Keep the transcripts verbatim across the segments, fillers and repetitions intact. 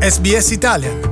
S B S Italian.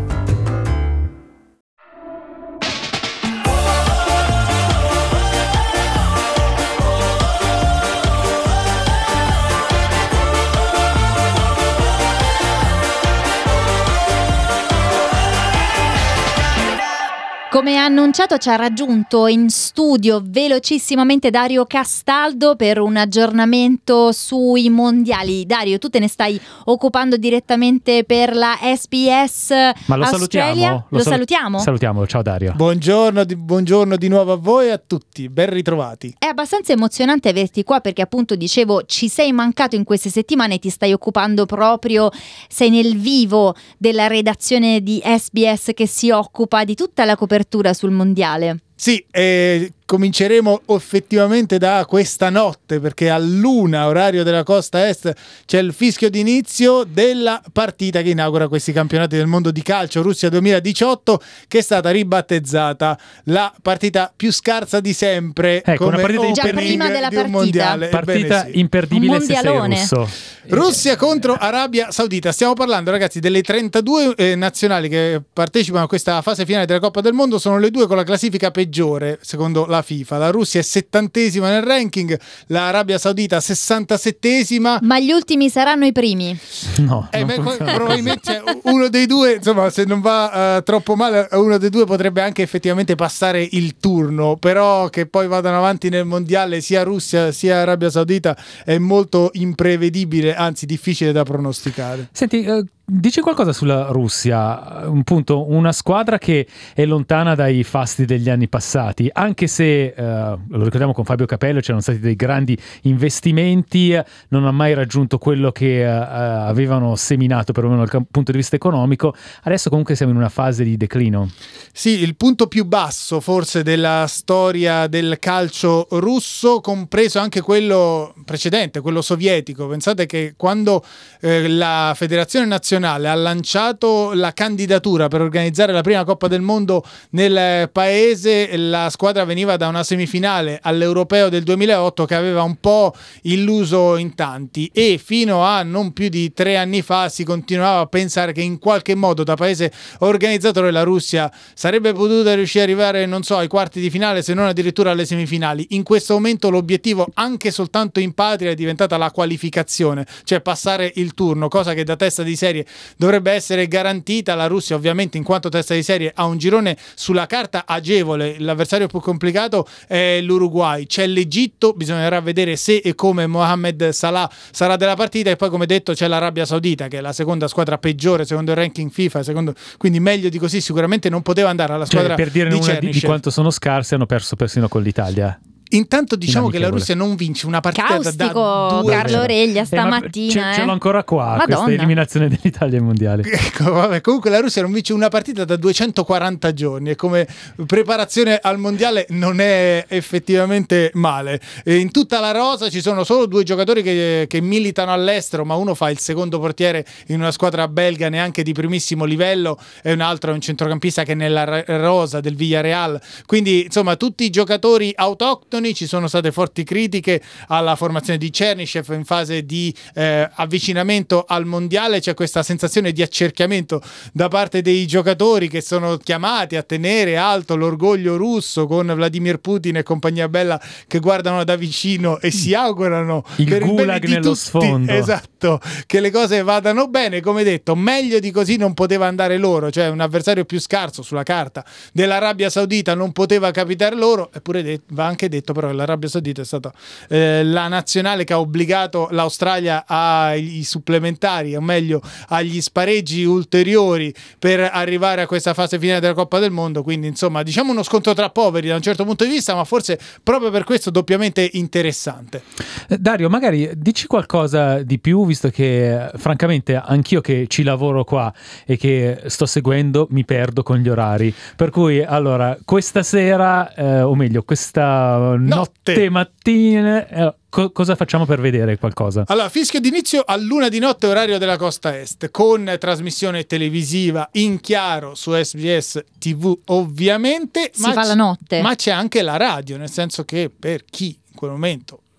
Come annunciato ci ha raggiunto in studio velocissimamente Dario Castaldo per un aggiornamento sui mondiali. Dario, tu te ne stai occupando direttamente per la S B S Ma lo Australia. salutiamo? Lo, Lo sal- salutiamo? Salutiamo, ciao Dario. Buongiorno di, buongiorno di nuovo a voi e a tutti, ben ritrovati. È abbastanza emozionante averti qua perché appunto dicevo ci sei mancato in queste settimane e ti stai occupando proprio, sei nel vivo della redazione di S B S che si occupa di tutta la copertura sul mondiale. Sì, eh, cominceremo effettivamente da questa notte perché all'una orario della costa est c'è il fischio d'inizio della partita che inaugura questi campionati del mondo di calcio Russia duemiladiciotto, che è stata ribattezzata la partita più scarsa di sempre, ecco, come una partita già prima della di un partita. mondiale. Partita Ebbene sì. imperdibile Un se sei mondialone. russo. Russia contro Arabia Saudita. Stiamo parlando, ragazzi, delle trentadue eh, nazionali che partecipano a questa fase finale della Coppa del Mondo. Sono le due con la classifica peggiore secondo la FIFA. La Russia è settantesima nel ranking, l'Arabia Saudita sessantasettesima. Ma gli ultimi saranno i primi. No, Eh, non beh, funziona. probabilmente uno dei due, insomma, se non va uh, troppo male, uno dei due potrebbe anche effettivamente passare il turno, però che poi vadano avanti nel mondiale sia Russia sia Arabia Saudita è molto imprevedibile, anzi difficile da pronosticare. Senti, eh, dici qualcosa sulla Russia, un punto, una squadra che è lontana dai fasti degli anni passati, anche se, eh, lo ricordiamo con Fabio Capello, c'erano stati dei grandi investimenti, non ha mai raggiunto quello che eh, avevano seminato, perlomeno dal punto di vista economico. Adesso comunque siamo in una fase di declino. Sì, il punto più basso forse della storia del calcio russo, compreso anche quello precedente, quello sovietico. Pensate che quando eh, la Federazione Nazionale ha lanciato la candidatura per organizzare la prima Coppa del Mondo nel paese, la squadra veniva da una semifinale all'Europeo del duemilaotto che aveva un po' illuso in tanti, e fino a non più di tre anni fa si continuava a pensare che in qualche modo da paese organizzatore la Russia sarebbe potuta riuscire ad arrivare, non so, ai quarti di finale, se non addirittura alle semifinali. In questo momento l'obiettivo, anche soltanto in patria, è diventata la qualificazione, cioè passare il turno, cosa che da testa di serie dovrebbe essere garantita. La Russia ovviamente in quanto testa di serie ha un girone sulla carta agevole, l'avversario più complicato è l'Uruguay, c'è l'Egitto, bisognerà vedere se e come Mohamed Salah sarà della partita, e poi come detto c'è l'Arabia Saudita che è la seconda squadra peggiore secondo il ranking FIFA, secondo, quindi meglio di così sicuramente non poteva andare alla squadra, cioè, per dire di una di, di Chernichev. quanto sono scarsi, hanno perso persino con l'Italia. Intanto diciamo che la Inamichevole. Russia non vince una partita Caustico da due Carlo Reglia stamattina. Eh, ma ce, ce l'ho eh. ancora qua, Madonna. questa eliminazione dell'Italia ai mondiali. Ecco, vabbè, comunque la Russia non vince una partita da duecentoquaranta giorni e come preparazione al mondiale non è effettivamente male. E in tutta la rosa ci sono solo due giocatori che, che militano all'estero, ma uno fa il secondo portiere in una squadra belga neanche di primissimo livello e un altro è un centrocampista che è nella rosa del Villarreal. Quindi insomma tutti i giocatori autoctoni. Ci sono state forti critiche alla formazione di Chernichev in fase di eh, avvicinamento al mondiale. C'è questa sensazione di accerchiamento da parte dei giocatori che sono chiamati a tenere alto l'orgoglio russo, con Vladimir Putin e compagnia bella che guardano da vicino e si augurano il per il gulag bene di nello tutti, sfondo. esatto, che le cose vadano bene. Come detto, meglio di così non poteva andare loro, cioè un avversario più scarso sulla carta dell'Arabia Saudita non poteva capitare loro. Eppure det- va anche detto però che l'Arabia Saudita è stata eh, la nazionale che ha obbligato l'Australia ai supplementari, o meglio agli spareggi ulteriori per arrivare a questa fase finale della Coppa del Mondo. Quindi insomma diciamo uno scontro tra poveri da un certo punto di vista, ma forse proprio per questo doppiamente interessante. Eh, Dario, magari dici qualcosa di più, visto che francamente anch'io che ci lavoro qua e che sto seguendo mi perdo con gli orari, per cui allora questa sera eh, o meglio questa notte, notte mattina eh, co- cosa facciamo per vedere qualcosa? Allora, fischio d'inizio all'una di notte orario della costa est, con trasmissione televisiva in chiaro su S B S T V ovviamente. Si ma fa c- la notte. Ma c'è anche la radio, nel senso che per chi in quel momento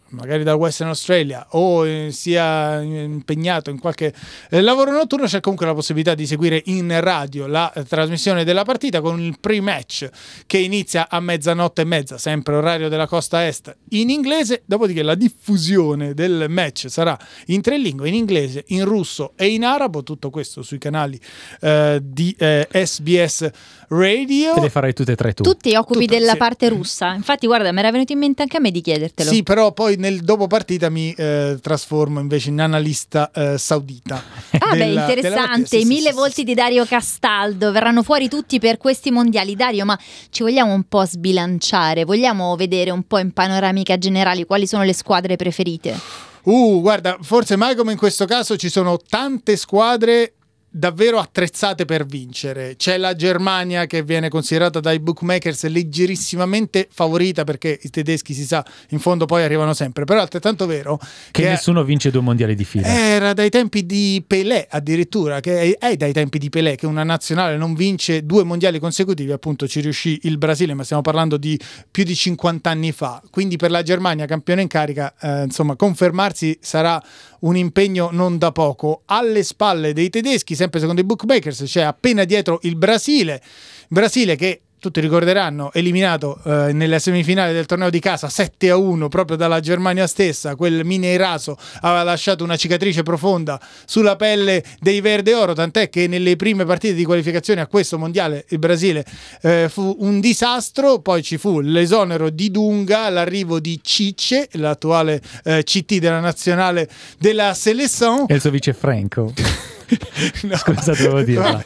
magari da Western Australia o eh, sia impegnato in qualche eh, lavoro notturno, c'è comunque la possibilità di seguire in radio la eh, trasmissione della partita con il pre-match che inizia a mezzanotte e mezza, sempre orario della costa est, in inglese. Dopodiché la diffusione del match sarà in tre lingue, in inglese, in russo e in arabo, tutto questo sui canali eh, di eh, S B S Radio. Te le farai tutte e tre tu. Tu ti occupi Tutto, della sì. parte russa. Infatti, guarda, mi era venuto in mente anche a me di chiedertelo. Sì, però poi nel dopo partita mi eh, trasformo invece in analista eh, saudita. Ah, beh, della- interessante. della partita. Sì, I sì, mille sì, volti sì. di Dario Castaldo verranno fuori tutti per questi mondiali. Dario, ma ci vogliamo un po' sbilanciare? Vogliamo vedere un po' in panoramica generale quali sono le squadre preferite? Uh, guarda, forse mai come in questo caso ci sono tante squadre davvero attrezzate per vincere. C'è la Germania che viene considerata dai bookmakers leggerissimamente favorita, perché i tedeschi, si sa, in fondo poi arrivano sempre, però è altrettanto vero Che che nessuno vince due mondiali di fila. era dai tempi di Pelé, addirittura, che è, è dai tempi di Pelé che una nazionale non vince due mondiali consecutivi. Appunto ci riuscì il Brasile, ma stiamo parlando di più di cinquanta anni fa. Quindi per la Germania, campione in carica, eh, insomma, confermarsi sarà un impegno non da poco. Alle spalle dei tedeschi, sempre secondo i bookmakers, c'è appena dietro il Brasile. Brasile che tutti ricorderanno, eliminato eh, nelle semifinali del torneo di casa sette a uno proprio dalla Germania stessa. Quel Mineiraso aveva lasciato una cicatrice profonda sulla pelle dei verde oro, tant'è che nelle prime partite di qualificazione a questo mondiale il Brasile eh, fu un disastro. Poi ci fu l'esonero di Dunga, l'arrivo di Cicce, l'attuale eh, C T della nazionale della Seleção. E il suo vice Franco. No. Scusa, dovevo dirla.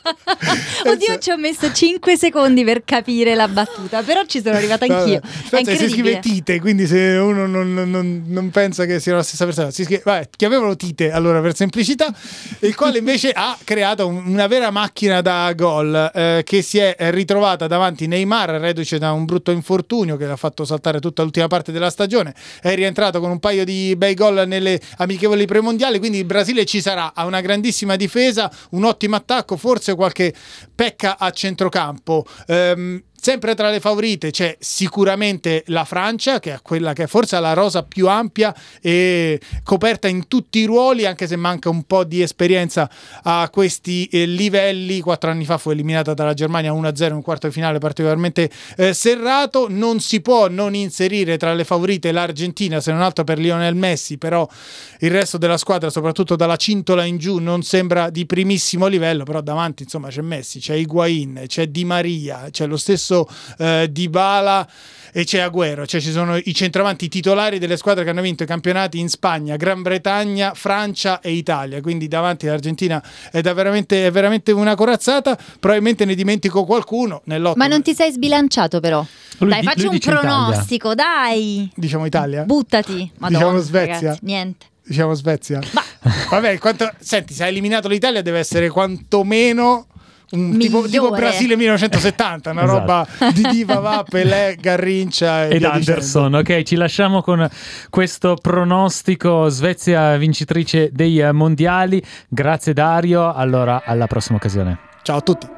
Oddio, ci ho messo cinque secondi per capire la battuta, però ci sono arrivata anch'io. È Aspetta, si scrive incredibile. Tite, quindi se uno non, non- non pensa che sia la stessa persona, si scrive, vabbè, chiamiamolo Tite allora per semplicità, il quale invece ha creato un- una vera macchina da gol, eh, che si è ritrovata davanti Neymar, reduce da un brutto infortunio che l'ha fatto saltare tutta l'ultima parte della stagione. È rientrato con un paio di bei gol nelle amichevoli premondiali, quindi il Brasile ci sarà, ha una grandissima difesa, un ottimo attacco, forse qualche pecca a centrocampo. Ehm, Sempre tra le favorite c'è sicuramente la Francia, che è quella che forse ha la rosa più ampia e coperta in tutti i ruoli, anche se manca un po' di esperienza a questi eh, livelli. Quattro anni fa fu eliminata dalla Germania uno a zero in un quarto di finale particolarmente eh, serrato. Non si può non inserire tra le favorite l'Argentina, se non altro per Lionel Messi, però il resto della squadra, soprattutto dalla cintola in giù, non sembra di primissimo livello. Però davanti, insomma, c'è Messi, c'è Higuain, c'è Di Maria, c'è lo stesso eh, Dybala e c'è Agüero. Cioè ci sono i centravanti titolari delle squadre che hanno vinto i campionati in Spagna, Gran Bretagna, Francia e Italia. Quindi davanti l'Argentina è, da veramente, è veramente una corazzata. Probabilmente ne dimentico qualcuno nell'otto. Ma non ti sei sbilanciato però. Lui Dai, di- facci lui un dice pronostico, dai. Diciamo Italia? Buttati. Madonna, Diciamo Svezia? ragazzi, niente. Diciamo Svezia? Vabbè, quanto... senti, se ha eliminato l'Italia deve essere quantomeno un tipo, tipo Migliore. Brasile millenovecentosettanta, una Esatto. roba di Diva, Pelé, Garrincia e Ed via Anderson. Ok, ci lasciamo con questo pronostico. Svezia vincitrice dei eh, mondiali. Grazie Dario, allora alla prossima occasione. dicendo. Ciao a tutti.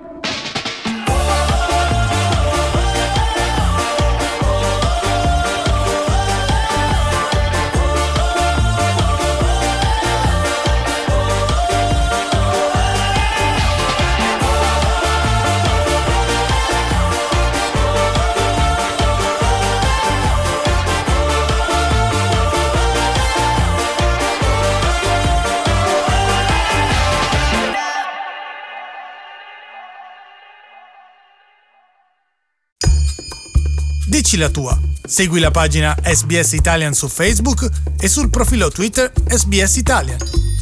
Dici la tua. Segui la pagina S B S Italian su Facebook e sul profilo Twitter S B S Italian.